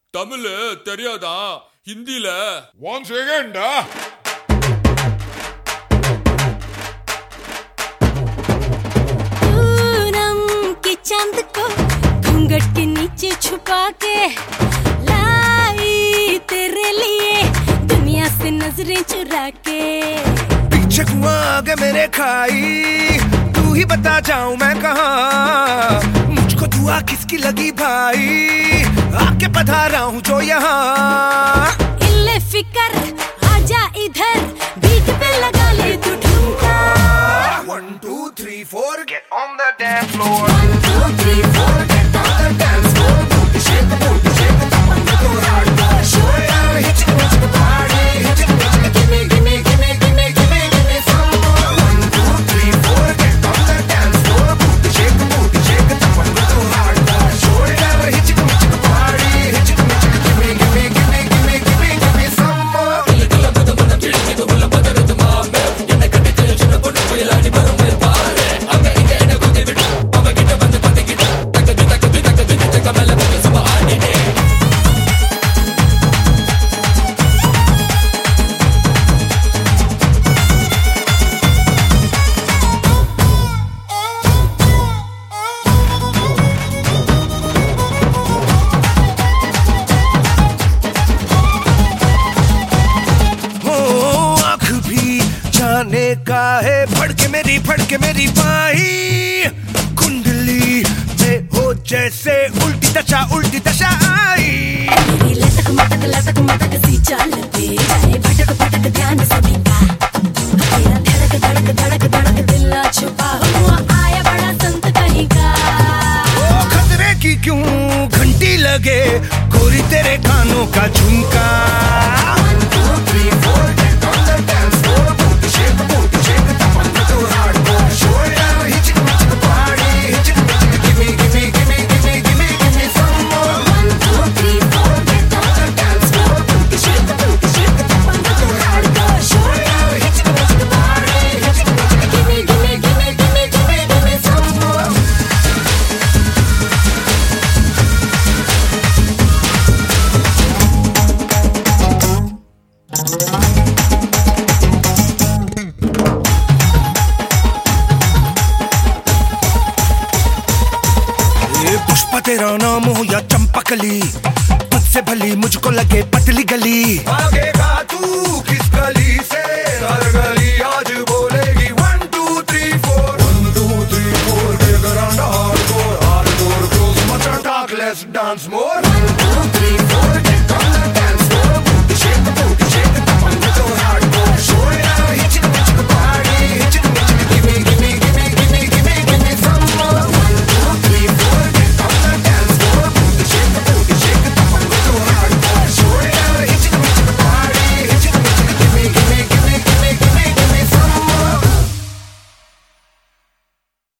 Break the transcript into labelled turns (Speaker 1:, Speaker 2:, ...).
Speaker 1: தமிழ் தெரியாதா? ஹிந்தில
Speaker 2: ஒன் செகண்டா.
Speaker 3: पूनम के चांद को घूंघट के नीचे छुपा के लाई तेरे लिए दुनिया से नजरें चुरा के।
Speaker 4: पीछे कुआं आगे मेरे खाई, तू ही बता जाऊं मैं कहाँ। मुझको दुआ किसकी लगी भाई, आके पधारा हूँ जो यहाँ।
Speaker 3: इल्ले फिकर आजा इधर, बीट पे लगा ले तू ठुमका।
Speaker 4: 1 2 3 4 get on the dance floor.
Speaker 3: 1 2 3 4 get on the dance floor.
Speaker 4: Booty shake the top and go hardcore. Show it down, hit the party, hit it, give me, give me, give me, give me, give me, give me some more. 1 2 3 4 get on the dance floor. Booty shake the top and go hardcore. Show it down, hit the party, hit it, give me, give me, give me, give me, give me, give me some more. का है फड़के मेरी बाही, कुंडली में हो जैसे उल्टी दशा आई।
Speaker 3: लटक मटक सी चाल पे भटक भटक ध्यान सभी का। तेरा धड़क दिल छुपा हुआ आया बड़ा संत कहीं का।
Speaker 4: ओ खतरे की क्यों घंटी लगे, गोरी तेरे कानों का झुमका। 1 2 3 4 get on the dance floor. Booty shake the top and go hardcore. Show it down, hit the party, hit it, give me, give me, give me, give me, give me, give me some more.
Speaker 3: 1 2 3 4 get on the dance floor.
Speaker 4: Booty shake the top and go hardcore. Show it down, hit the party, hit it, give me, give me, give me, give me, give me, give me some more. Pushpa तेरा नाम हो या चंपकली, तुझसे भली मुझको लगे पतली गली।